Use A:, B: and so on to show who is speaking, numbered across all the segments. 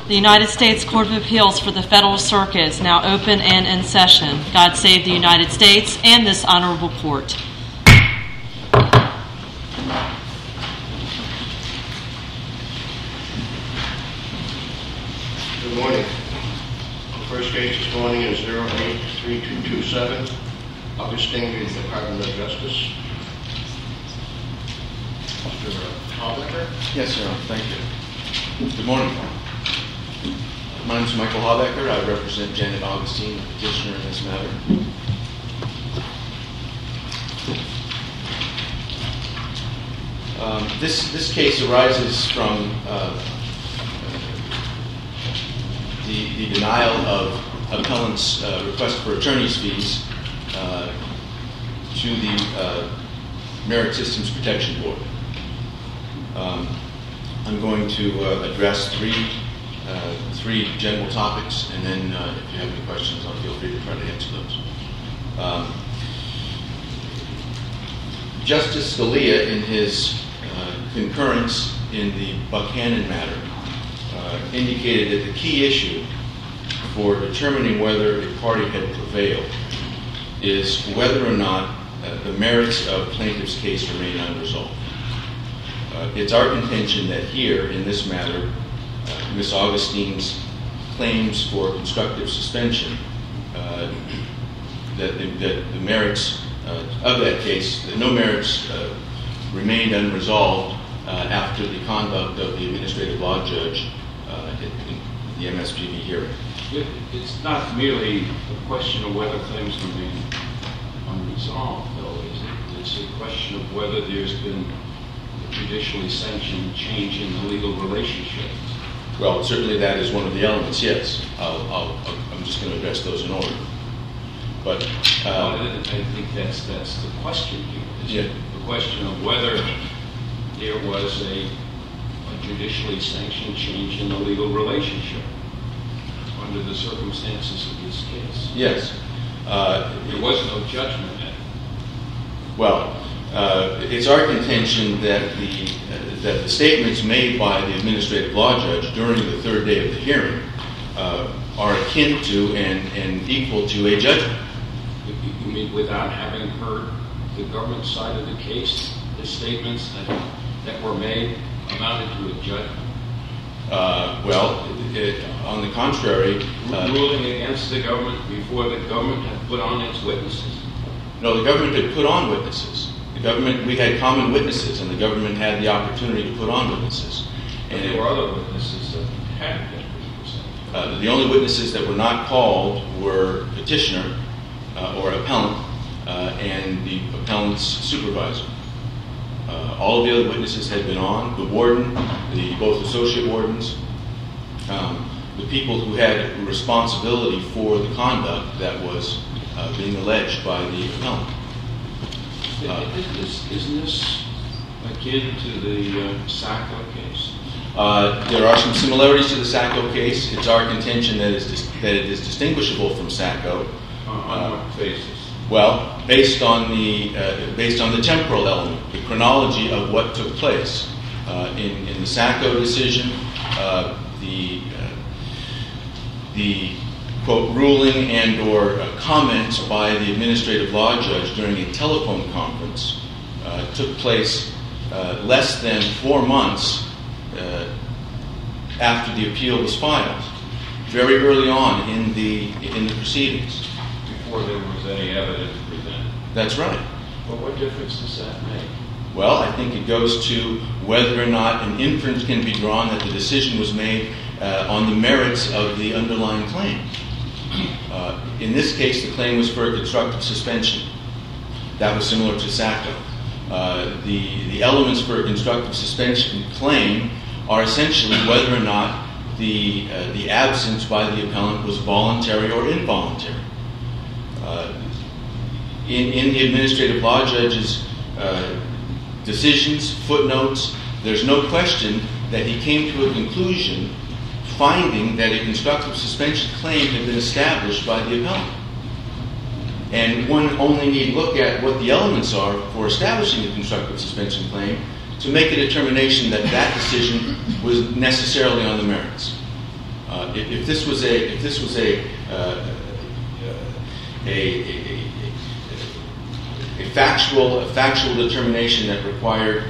A: The United States Court of Appeals for the Federal Circuit is now open and in session. God save the United States and this honorable court.
B: Good morning. The first case this morning is 083227, Augustine v. Department of Justice. Mr. Haubecker?
C: Yes, Your Honor. Thank you. Good morning. My name is Michael Haubecker. I represent Janet Augustine, the petitioner in this matter. This case arises from the denial of appellant's request for attorney's fees to the Merit Systems Protection Board. I'm going to address three general topics, and then if you have any questions, I'll feel free to try to answer those. Justice Scalia, in his concurrence in the Buchanan matter, indicated that the key issue for determining whether a party had prevailed is whether or not the merits of plaintiff's case remain unresolved. It's our contention that here, in this matter, Ms. Augustine's claims for constructive suspension, that the merits of that case, that no merits remained unresolved after the conduct of the administrative law judge in the MSPB hearing.
D: It's not merely a question of whether claims remain unresolved, though, is it? It's a question of whether there's been a judicially sanctioned change in the legal relationship.
C: Well, certainly that is one of the elements, yes. I'm just going to address those in order. But
D: I think that's the question here.
C: Yeah.
D: The question of whether there was a judicially sanctioned change in the legal relationship under the circumstances of this case.
C: Yes.
D: There was no judgment then.
C: Well, it's our contention that the statements made by the administrative law judge during the third day of the hearing are akin to and equal to a judgment.
D: You mean without having heard the government side of the case, the statements that were made amounted to a judgment?
C: Well, on the contrary...
D: Ruling against the government before the government had put on its witnesses?
C: No, the government had put on witnesses. We had common witnesses, and the government had the opportunity to put on witnesses.
D: And there were other witnesses that hadn't been presented.
C: The only witnesses that were not called were petitioner or appellant and the appellant's supervisor. All of the other witnesses had been on, the warden, both associate wardens, the people who had responsibility for the conduct that was being alleged by the appellant.
D: Isn't this akin to the Sacco case?
C: There are some similarities to the Sacco case. It's our contention that it is distinguishable from Sacco.
D: On what basis?
C: Well, based on the temporal element, the chronology of what took place. In the Sacco decision, the quote, ruling and or comments by the administrative law judge during a telephone conference took place less than 4 months after the appeal was filed, very early on in the proceedings.
D: Before there was any evidence presented.
C: That's right.
D: But what difference does that make?
C: Well, I think it goes to whether or not an inference can be drawn that the decision was made on the merits of the underlying claim. In this case, the claim was for a constructive suspension. That was similar to Sacco. The elements for a constructive suspension claim are essentially whether or not the absence by the appellant was voluntary or involuntary. In the administrative law judge's decisions, footnotes, there's no question that he came to a conclusion finding that a constructive suspension claim had been established by the appellant. And one only need look at what the elements are for establishing a constructive suspension claim to make a determination that that decision was necessarily on the merits. If this was a factual determination that required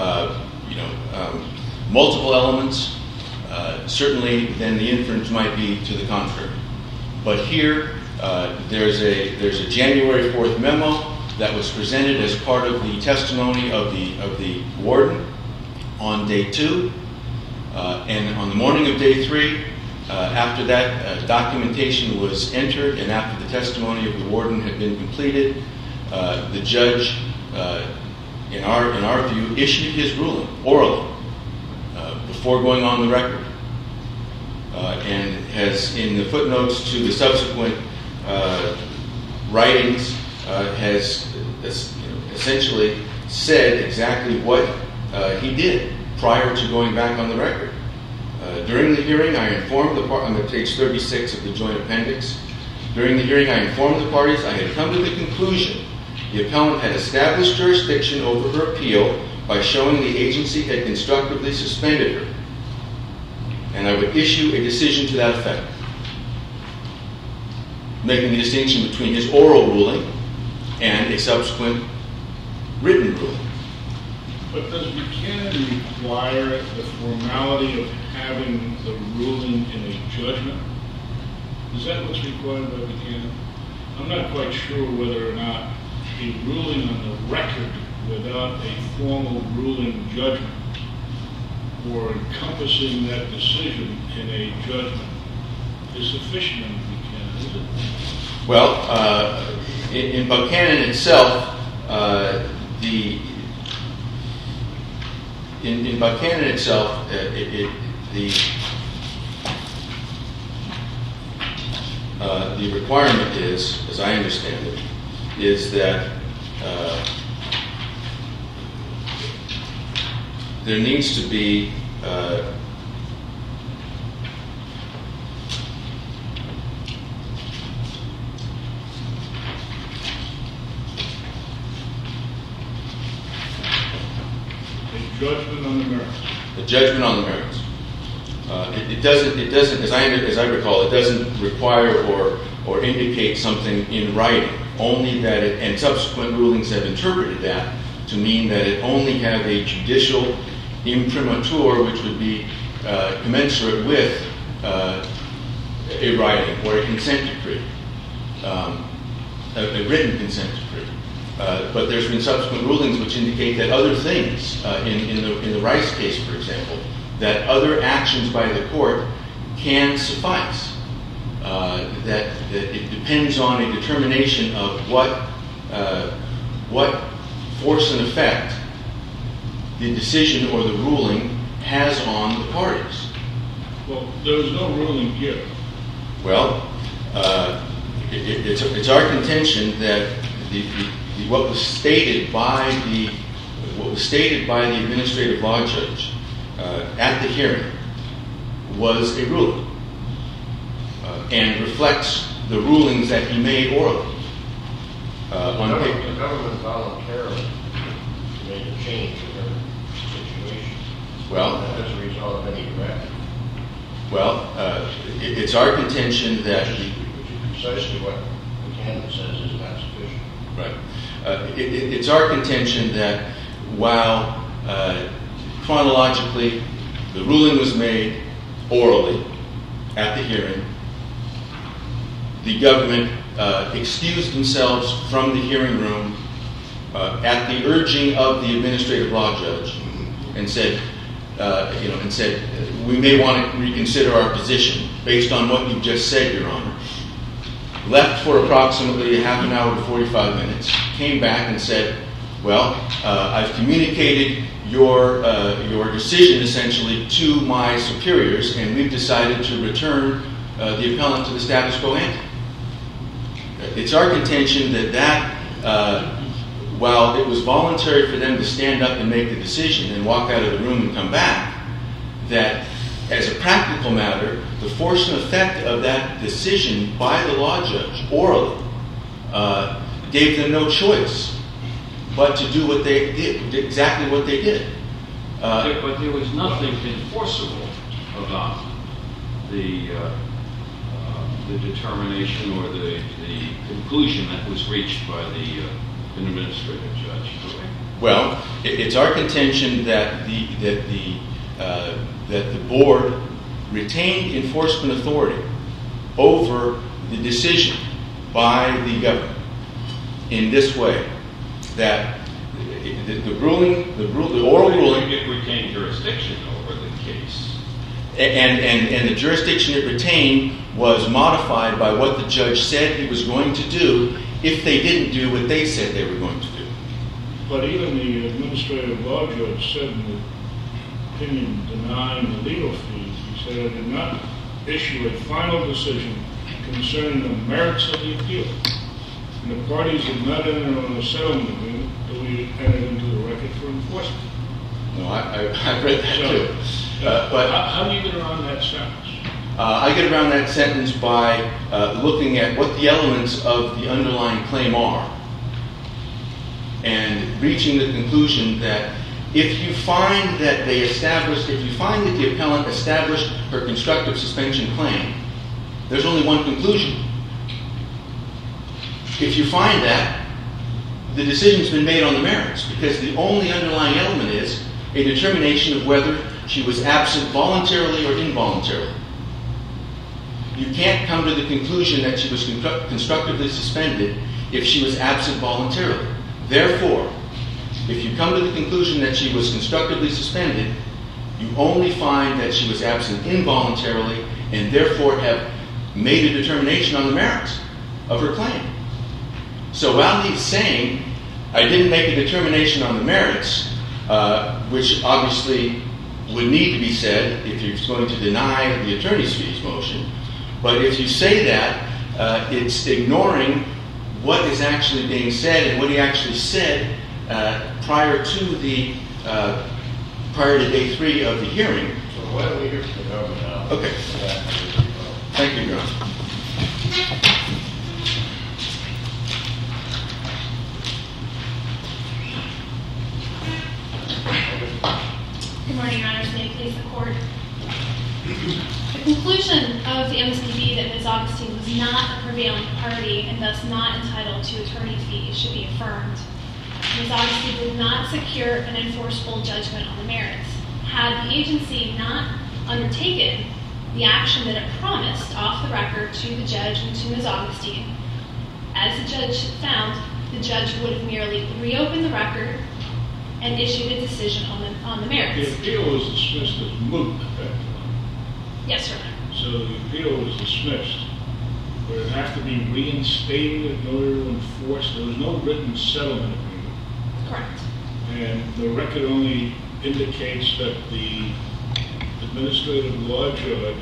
C: multiple elements, certainly then the inference might be to the contrary. But here there's a January 4th memo that was presented as part of the testimony of the warden on day 2, and on the morning of day 3. After that documentation was entered and after the testimony of the warden had been completed, the judge, in our view, issued his ruling orally before going on the record, and has, in the footnotes to the subsequent writings, has essentially said exactly what he did prior to going back on the record. During the hearing, I informed the parties, I'm at page 36 of the joint appendix. During the hearing, I informed the parties I had come to the conclusion the appellant had established jurisdiction over her appeal by showing the agency had constructively suspended her, and I would issue a decision to that effect, making the distinction between his oral ruling and a subsequent written ruling.
E: But does Buchanan require the formality of having the ruling in a judgment? Is that what's required by Buchanan? I'm not quite sure whether or not a ruling on the record without a formal ruling judgment or encompassing that decision in a judgment is sufficient in Buchanan, is it?
C: Well, in Buchanan itself, in Buchanan itself, the requirement is, as I understand it, is that there needs to be
E: judgment on the merits.
C: a judgment on the merits. It doesn't, as I recall, it doesn't require or indicate something in writing. Only that it, and subsequent rulings have interpreted that to mean that it only have a judicial imprimatur, which would be commensurate with a writing or a consent decree, a written consent decree. But there's been subsequent rulings which indicate that other things, in the Rice case, for example, that other actions by the court can suffice. That it depends on a determination of what force and effect the decision or the ruling has on the parties.
E: Well, there was no ruling here.
C: Well, it's our contention that what was stated by the administrative law judge at the hearing was a ruling and reflects the rulings that he made orally.
B: The government voluntarily made a change in their situation.
C: Well,
B: as a result of any direct.
C: Well, it's our contention that
B: which is precisely what Buchanan says is not sufficient.
C: Right. It's our contention that while chronologically the ruling was made orally at the hearing, the government excused themselves from the hearing room at the urging of the administrative law judge and said, we may want to reconsider our position based on what you've just said, Your Honor. Left for approximately a half an hour to 45 minutes, came back and said, well, I've communicated your decision essentially to my superiors, and we've decided to return the appellant to the status quo ante. It's our contention that while it was voluntary for them to stand up and make the decision and walk out of the room and come back, that as a practical matter, the force and effect of that decision by the law judge orally gave them no choice but to do what they did, exactly what they did.
D: But there was nothing enforceable about the determination or the conclusion that was reached by the administrative judge, correct?
C: Well, it's our contention that the board retained enforcement authority over the decision by the government in this way, that the oral ruling,
D: it retained jurisdiction over the case,
C: and the jurisdiction it retained was modified by what the judge said he was going to do if they didn't do what they said they were going to do.
E: But even the administrative law judge said in the opinion denying the legal fees, he said, I did not issue a final decision concerning the merits of the appeal. And the parties did not enter on a settlement agreement that we entered into the record for enforcement.
C: No, I read that too.
E: But how do you get around that sentence?
C: I get around that sentence by looking at what the elements of the underlying claim are and reaching the conclusion that if you find that the appellant established her constructive suspension claim, there's only one conclusion. If you find that, the decision's been made on the merits, because the only underlying element is a determination of whether she was absent voluntarily or involuntarily. You can't come to the conclusion that she was constructively suspended if she was absent voluntarily. Therefore, if you come to the conclusion that she was constructively suspended, you only find that she was absent involuntarily and therefore have made a determination on the merits of her claim. So while he's saying, I didn't make a determination on the merits, which obviously would need to be said if you're going to deny the attorney's fees motion, but if you say that, it's ignoring what is actually being said and what he actually said prior to day 3 of the hearing.
B: So why don't we hear from the government now?
C: Okay. Thank you, Your Honor.
F: Good morning, Your Honors. May it please the Court. The conclusion of the MSPB that Ms. Augustine was not a prevailing party and thus not entitled to attorney fees should be affirmed. Ms. Augustine did not secure an enforceable judgment on the merits. Had the agency not undertaken the action that it promised off the record to the judge and to Ms. Augustine, as the judge found, the judge would have merely reopened the record and issued a decision on the merits.
E: The appeal was dismissed as moot at that point.
F: Yes, Your Honor.
E: So the appeal was dismissed. Would it have to be reinstated in order to enforce? There was no written settlement agreement.
F: Correct.
E: And the record only indicates that the administrative law judge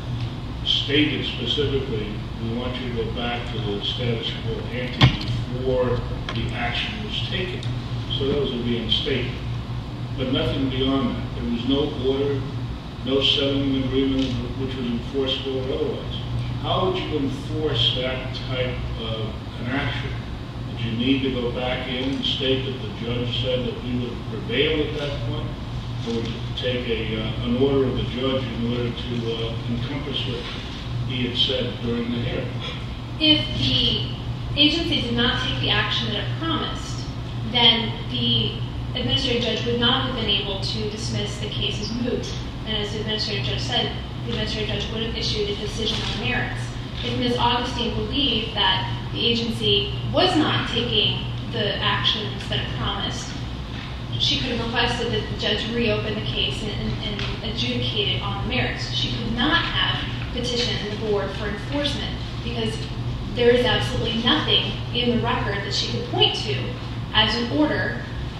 E: stated specifically, we want you to go back to the status quo ante before the action was taken. So that was a reinstatement. But nothing beyond that. There was no order, no settlement agreement which was enforceable or otherwise. How would you enforce that type of an action? Did you need to go back in and state that the judge said that we would prevail at that point? Or would you take an order of the judge in order to encompass what he had said during the hearing?
F: If the agency did not take the action that it promised, then the administrative judge would not have been able to dismiss the case as moot. And as the administrative judge said, the administrative judge would have issued a decision on merits. If Ms. Augustine believed that the agency was not taking the actions that it promised, she could have requested that the judge reopen the case and adjudicate it on the merits. She could not have petitioned the board for enforcement because there is absolutely nothing in the record that she could point to as an order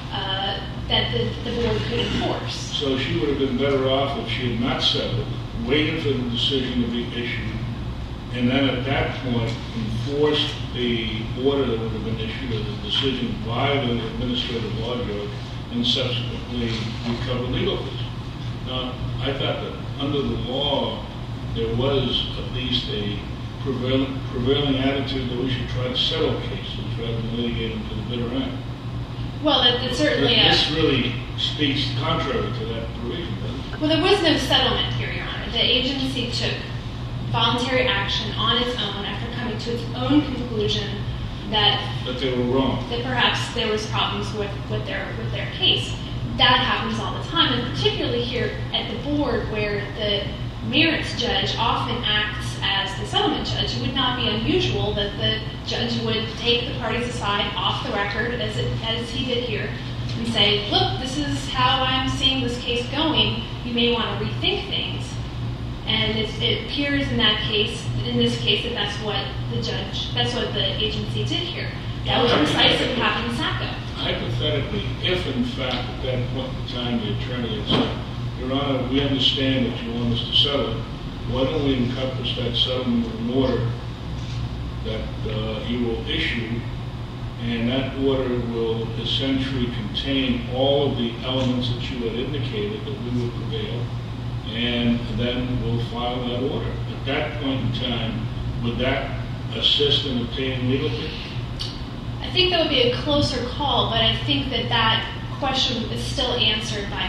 F: that the board could enforce.
E: So she would have been better off if she had not settled, waited for the decision to be issued, and then at that point enforced the order that would have been issued as a decision by the administrative law judge and subsequently recover legal fees. Now, I thought that under the law there was at least a prevailing attitude that we should try to settle cases rather than litigate them to the bitter end.
F: Well, it's certainly
E: This really speaks contrary to that provision, doesn't it?
F: Well, there was no settlement here, Your Honor. The agency took voluntary action on its own after coming to its own conclusion that
E: they were wrong.
F: That perhaps there was problems with their case. That happens all the time, and particularly here at the board where the merits judge often acts as the settlement judge. It would not be unusual that the judge would take the parties aside off the record, as he did here, and say, look, this is how I'm seeing this case going. You may want to rethink things. And it appears in this case, that that's what the agency did here. That was precisely what happened in Sacco.
E: Hypothetically, if in fact at that point in time the attorney had said, Your Honor, we understand that you want us to settle, why don't we encompass that settlement with an order that you will issue, and that order will essentially contain all of the elements that you had indicated that we would prevail, and then we'll file that order. At that point in time, would that assist in obtaining legal opinion?
F: I think that would be a closer call, but I think that question is still answered by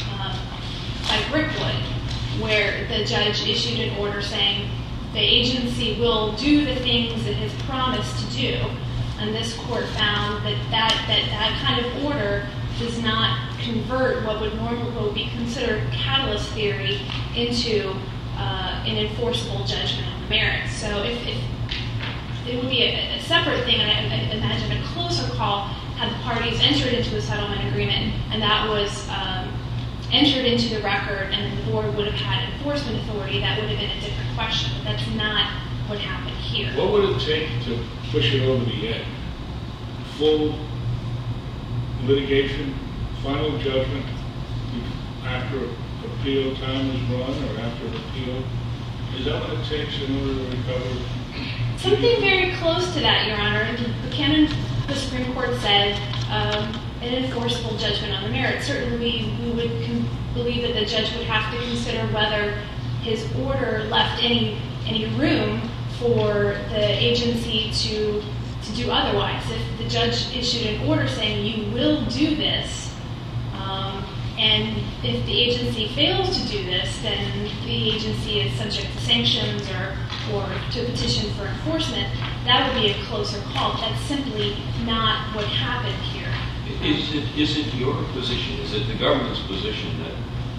F: Brickwood, where the judge issued an order saying the agency will do the things it has promised to do, and this court found that kind of order does not convert what would normally be considered catalyst theory into an enforceable judgment on the merits. So if it would be a separate thing, and I imagine a closer call had the parties entered into a settlement agreement, and that was entered into the record, and the board would have had enforcement authority, that would have been a different question. But that's not what happened here.
E: What would it take to push it over the edge? Full litigation, final judgment after appeal time is run, or after an appeal? Is that what it takes in order to recover?
F: Something very close to that, Your Honor. In Buchanan, the Supreme Court said an enforceable judgment on the merits. Certainly, we would believe that the judge would have to consider whether his order left any room for the agency to do otherwise. If the judge issued an order saying you will do this, and if the agency fails to do this, then the agency is subject to sanctions or to a petition for enforcement, that would be a closer call. That's simply not what happened here.
D: Is it your position, is it the government's position that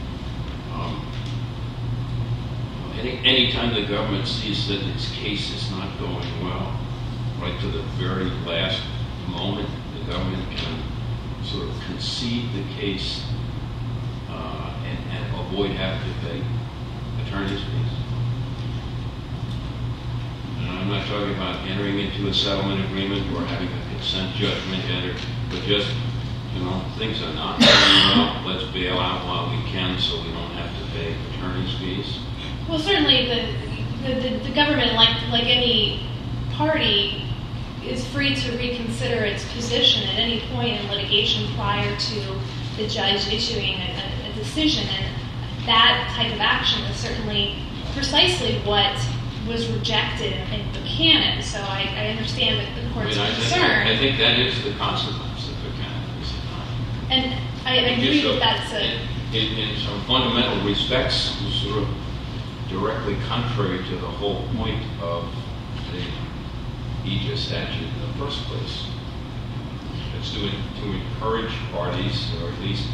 D: any time the government sees that its case is not going well, right to the very last moment, the government can sort of concede the case and avoid having to pay attorney's fees? And I'm not talking about entering into a settlement agreement or having a consent judgment entered, but just, things are not going well, let's bail out while we can so we don't have to pay attorney's fees?
F: Well, certainly the government, like any party, is free to reconsider its position at any point in litigation prior to the judge issuing a decision. And that type of action is certainly precisely what was rejected in Buchanan. So I understand that the court's concern.
D: I think that is the consequence of Buchanan, is it not?
F: And I agree that that's
D: in some fundamental respects, sort of directly contrary to the whole point of the Aegis statute in the first place. It's to encourage parties, or at least,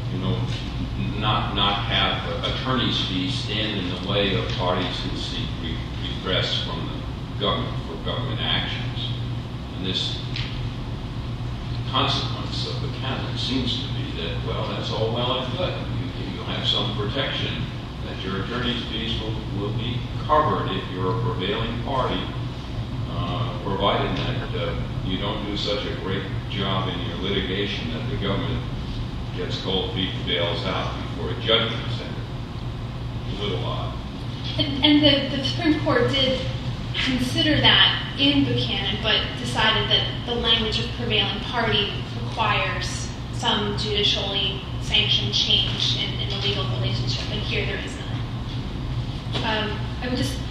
D: not have attorney's fees stand in the way of parties who seek redress from the government for government actions. And this consequence of Buchanan seems to be that, well, that's all well and good. You'll have some protection that your attorney's fees will be covered if you're a prevailing party, provided that you don't do such a great job in your litigation that the government gets cold feet and bails out before a judgment is entered. A little odd.
F: And the Supreme Court did consider that in Buchanan, but decided that the language of prevailing party requires some judicially sanctioned change in the legal relationship, and here there is none. I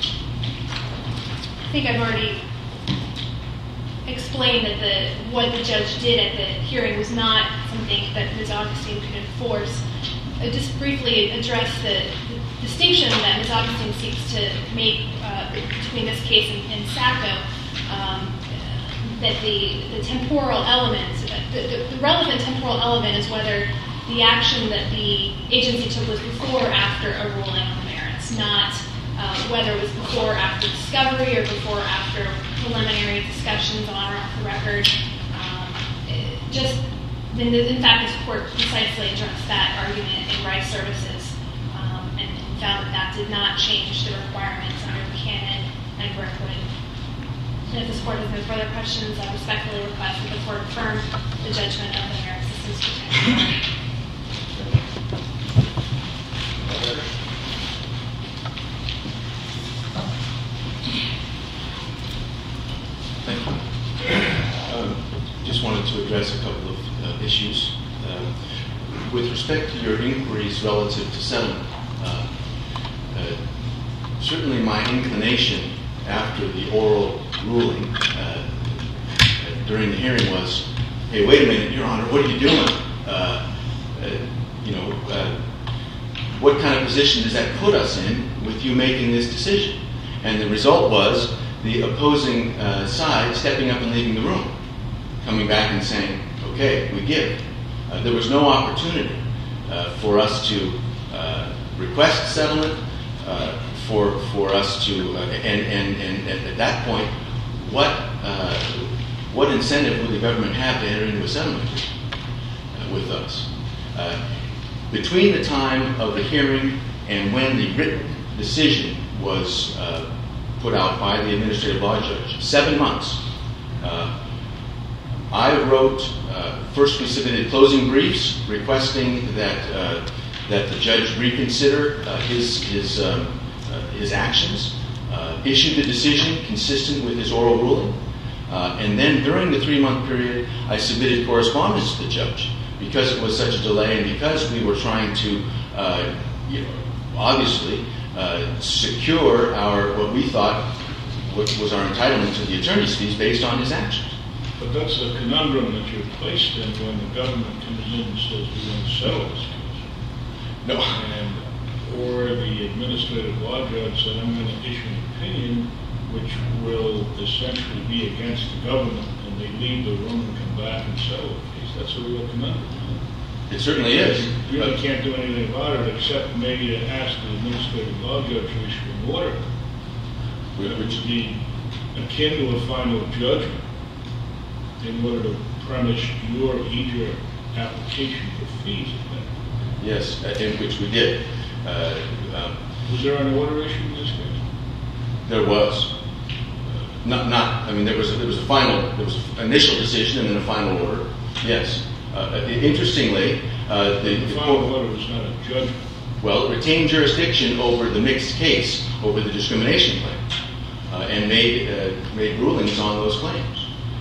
F: think I've already explained that what the judge did at the hearing was not something that Ms. Augustine could enforce. I'll just briefly address the distinction that Ms. Augustine seeks to make between this case and Sacco, that the temporal element, the relevant temporal element is whether the action that the agency took was before or after a ruling on the merits, not whether it was before or after discovery or before or after preliminary discussions on or off the record. In fact, this court precisely addressed that argument in Rice Services and found that did not change the requirements under Buchanan and Brickwood. And if this court has no further questions, I respectfully request that the court affirm the judgment of the Merit Systems Protection.
C: Thank you. Just wanted to address a couple of issues. With respect to your inquiries relative to settlement, certainly my inclination after the oral ruling during the hearing was, hey, wait a minute, Your Honor, what are you doing? What kind of position does that put us in with you making this decision? And the result was the opposing side stepping up and leaving the room, coming back and saying, okay, we give. There was no opportunity for us to request settlement, for us to, and at that point, what incentive would the government have to enter into a settlement with us? Between the time of the hearing and when the written decision was put out by the administrative law judge, 7 months, I wrote, first we submitted closing briefs requesting that the judge reconsider his actions, issued a decision consistent with his oral ruling, and then during the 3-month period, I submitted correspondence to the judge because it was such a delay and because we were trying to, obviously, secure what we thought was our entitlement to the attorney's fees based on his actions.
E: But that's the conundrum that you're placed in when the government comes in and says we want to settle this case.
C: No.
E: Or the administrative law judge said I'm going to issue an opinion which will essentially be against the government, and they leave the room and come back and settle the case. That's a real conundrum.
C: It certainly is.
E: You really can't do anything about it except maybe to ask the administrative law judge to issue an order, which would be akin to a final judgment in order to premise your EJIA application for fees.
C: Yes, in which we did.
E: Was there an order issued in this case?
C: There was. There was an initial decision and then a final order. Yes. Interestingly,
E: the final order was not a judgment.
C: Well, it retained jurisdiction over the mixed case, over the discrimination claims, and made rulings on those claims.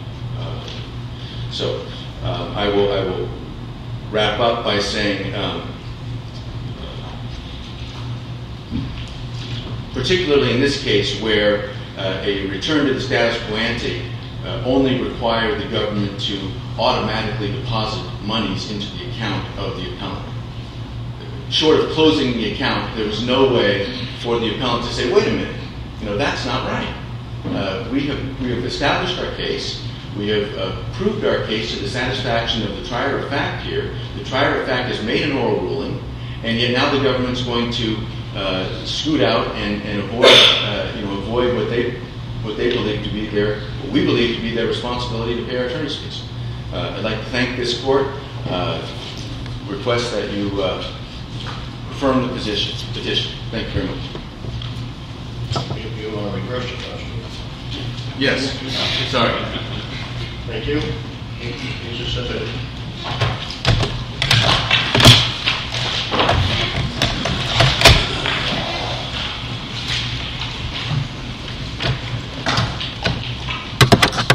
C: So I will wrap up by saying, particularly in this case where a return to the status quo ante only required the government to automatically deposit monies into the account of the appellant. Short of closing the account, there was no way for the appellant to say, wait a minute, that's not right. We have established our case. We have proved our case to the satisfaction of the trier of fact here. The trier of fact has made an oral ruling, and yet now the government's going to scoot out and avoid what they believe to be what we believe to be their responsibility to pay our attorney's fees. I'd like to thank this court. Request that you affirm the petition. Thank you very much.
B: If you want to reverse the question.
C: Yes. Sorry.
B: Thank you. Is this submitted?